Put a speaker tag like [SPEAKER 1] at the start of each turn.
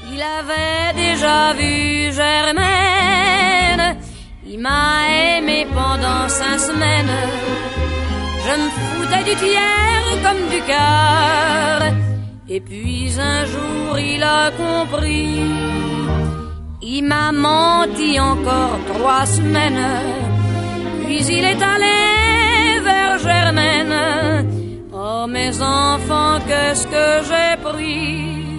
[SPEAKER 1] Il avait déjà vu Germaine, il m'a aimé pendant 5 semaines. Je me foutais du tiers comme du quart. Et puis un jour il a compris. Il m'a menti encore 3 semaines. Puis il est allé vers Germaine. Oh mes enfants, qu'est-ce que j'ai pris.